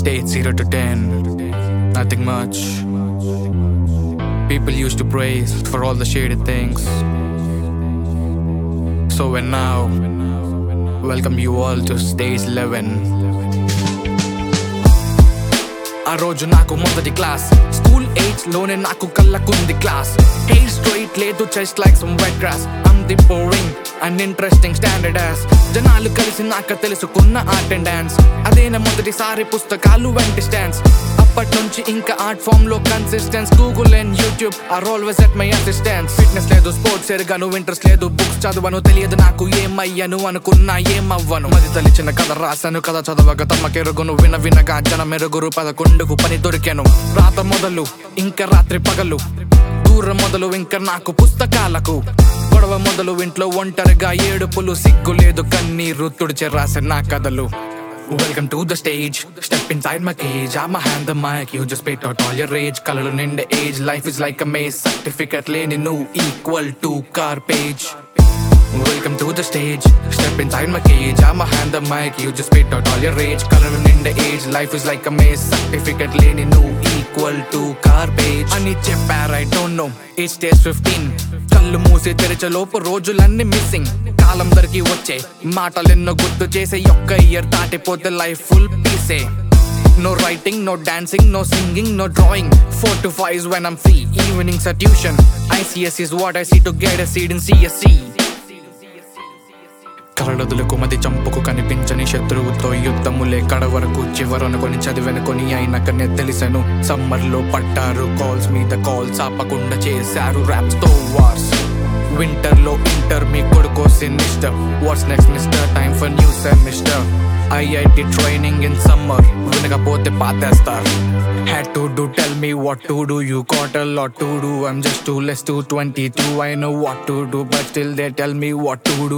stage 0 to 10, nothing much. People used to praise for all the shady things. So and now, welcome you all to stage 11. ఆ రోజు నాకు మొదటి class, school age లోనే నాకు కళ్ళకుంది class. Hair straight లేదు, chest like some white grass. I'm the boring and interesting standard as. జనాలు కలిసి నాకు తెలుసుకున్న ఆర్ట్ అండ్ డాన్స్. అదేనా మొదటిసారి పుస్తకాలు వంటి స్టాండ్స్. అప్పటి నుంచి ఇంకా ఆర్ట్ ఫామ్ లో consistence. Google and YouTube are always at my assistance. Fitness లేదు, స్పోర్ట్స్ ఎరగాను, ఇంట్రెస్ట్ లేదు, బుక్స్ చదవను, తెలియదు నాకు ఏమయ్యను, అనుకున్నా ఏమవ్వను. మది తలిచిన కథ రాశాను, కథ చదవగా తమ్మకెరుగును, వినగా జన మెరుగురు, 11కు పని దొరికాను. రాత మొదలు ఇంకా రాత్రి పగలు, దూరం మొదలు ఇంకా నాకు పుస్తకాలకు. గొడవ మొదలు ఇంట్లో ఒంటరిగా ఏడుపులు, సిగ్గు లేదు కన్నీరు తుడిచే రాసే నా కథలు. Welcome to the stage, step inside my cage. I'm a hand the mic, you just spit out all your rage. Color in the age, life is like a maze. Certificate lane no equal to car page. Welcome to the stage, step inside my cage. I'm a hand the mic, you just spit out all your rage. Color in the age, life is like a maze. Certificate lane no equal to car page. Ani cheppar I don't know, age stage 15. కళ్ళు మూసి తెరిచే లోపు రోజులన్నీ missing. కాలం దరికి వచ్చే మాటలెన్నో గుర్తు చేసే, ఒక్క year దాటిపోతే లైఫ్ ఫుల్ పీసే. No writing, no dancing, no singing, no drawing. 4 to 5 is when I'm free, evenings are tuition. ICS is what I see to get a seat in CSC. కలడదులకు మది చంపుకు కనిపించని శత్రువుతో యుద్ధములే కడవరకు చివరనుకొని చదివెనుకొని అయినాకనే తెలిసెను. సమ్మర్ లో పట్టారు calls మీద calls, ఆపకుండా చేశారు ర్యాప్స్ తో వార్స్. వింటర్ లో ఇంటర్ మీ కొడుకో sinister. What's next mister, time for new semester. IIT training in summer, వినకపోతే పాతేస్తారు. Had to do, tell me what to do, you got a lot to do. I'm just too less to 22, I know what to do, but still they tell me what to do.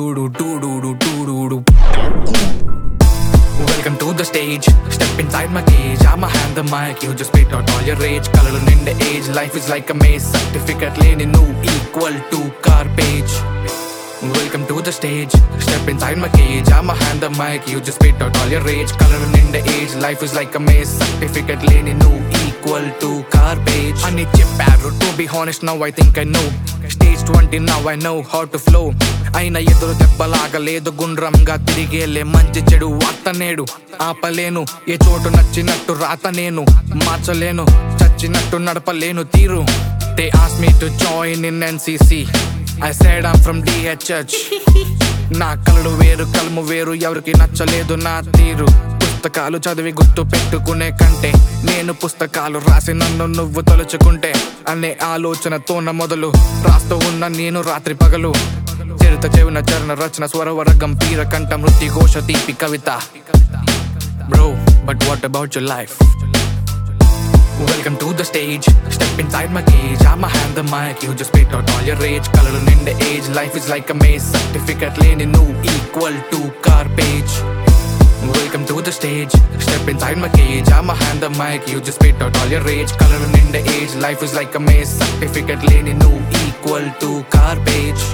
Welcome to the stage, step inside my cage. I'm a hand the mic, you just spit out all your rage. Color in the age, life is like a maze. Certificate lane no equal to car page. Welcome to the stage, step inside my cage. I'm a hand the mic, you just spit out all your rage. Coloring in the age, life is like a maze. Certificate lane no equal to car page. I need చెప్పారు, to be honest now I think I know. Stage 20 now I know how to flow. అయినా ఎదురు దెబ్బలాగా లేదు, గుండ్రంగా తిరిగేలే మంచి చెడు వార్త నేడు. ఆపలేను ఏ చోటు నచ్చినట్టు రాత, నేను మార్చలేను చచ్చినట్టు నడపలేను తీరు. They asked me to join in NCC, I said I'm from DHH. నా కలడు వేరు, కలము వేరు, ఎవరికి నచ్చలేదు నా తీరు. పుస్తకాలు చదివి గుర్తు పెట్టుకునే కంటే, నేను పుస్తకాలు రాసి నన్ను నువ్వు తలుచుకుంటే అనే ఆలోచనతోన మొదలు రాస్తూ ఉన్న నేను రాత్రి పగలు. చరిత చెవిన చరణ రచన స్వరవర గంభీర కంఠ మృతి ఘోష తీపి కవిత. Bro, but what about your life? Welcome to the stage, step inside my cage. I'm a hand the mic, you just spit out all your rage. Coloring in the age, life is like a maze. Certificate lane no equal to car page. Welcome to the stage, step inside my cage. I'm a hand the mic, you just spit out all your rage. Coloring in the age, life is like a maze. Certificate lane no equal to car page.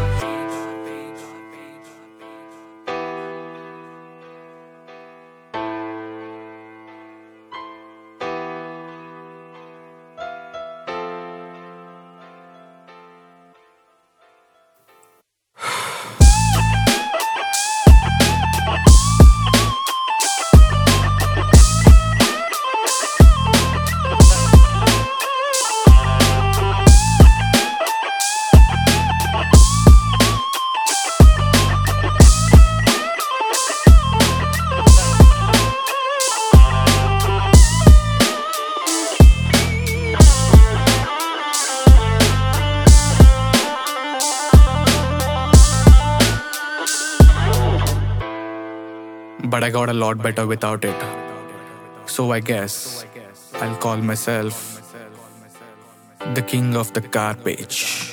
But I got a lot better without it. So I guess I'll call myself the king of the car page.